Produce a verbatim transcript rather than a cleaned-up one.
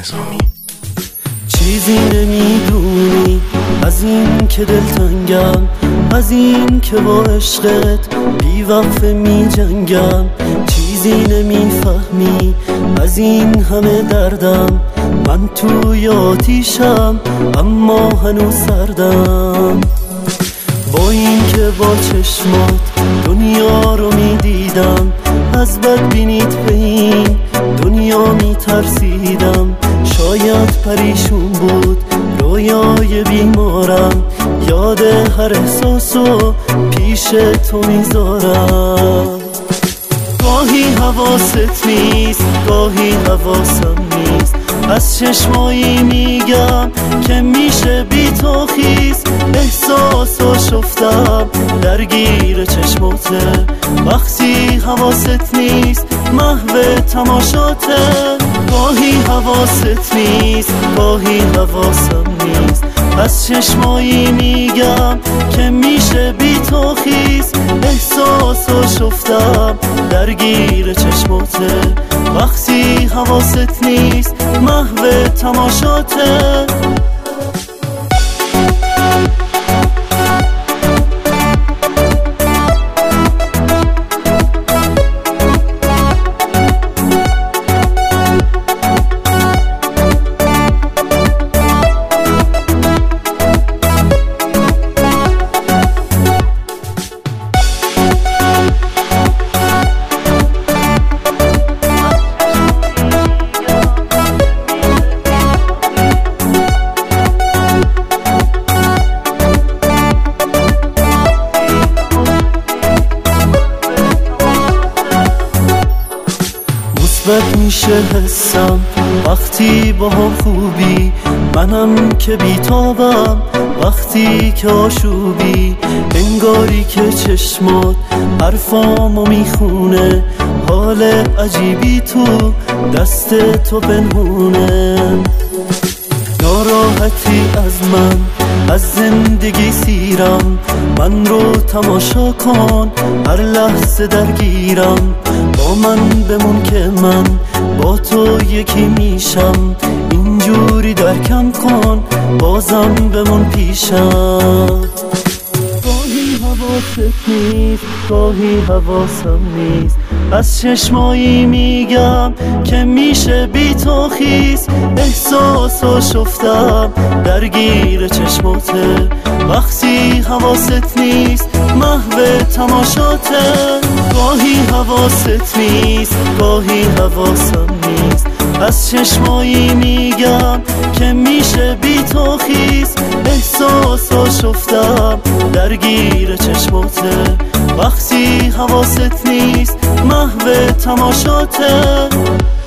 نظامی. چیزی نمیدونی از این که دلتنگم، از این که با عشقت بی وقفه می جنگم. چیزی نمیفهمی از این همه دردم، من توی آتیشم اما هنوز سردم. با این که با چشمات دنیا رو می دیدم، از بدبینیت به این دنیا می ترسیدم. شاید پریشون بود رویای بیمارم، یاد هر احساسو پیش تو میذارم. گاهی حواست نیست، گاهی حواسم نیست، از چشمایی میگم که میشه بی تو خیز. احساسو شفتم درگیر چشماته، وقتی حواست نیست محو تماشاته. گاهی حواست نیست، گاهی حواسم نیست، از چشمایی میگم که میشه بی تو خیز. احساسو شفتم درگیر چشماته، وقتی حواست نیست محو تماشاته. مثبت میشه حسم وقتی با هم خوبی، منم که بیتابم وقتی که آشوبی. انگاری که چشمات حرفامو میخونه، حال عجیبی تو دست تو پنهونه. ناراحتی از من، از زندگی سیرم، من رو تماشا کن هر لحظه درگیرم. با من بمون که من با تو یکی میشم، اینجوری درکم کن بازم بمون پیشم. گاهی حواست نیست، گاهی حواسم نیست، از چشمایی میگم که میشه بی تو خیز. احساسو شفتم درگیر چشماته، وقتی حواست نیست محو تماشاته. گاهی حواست نیست، گاهی حواسم نیست، از چشمایی میگم که میشه بی تو خیز. احساسو شفتم درگیر چشماته، وقتی حواست نیست محو تماشاته.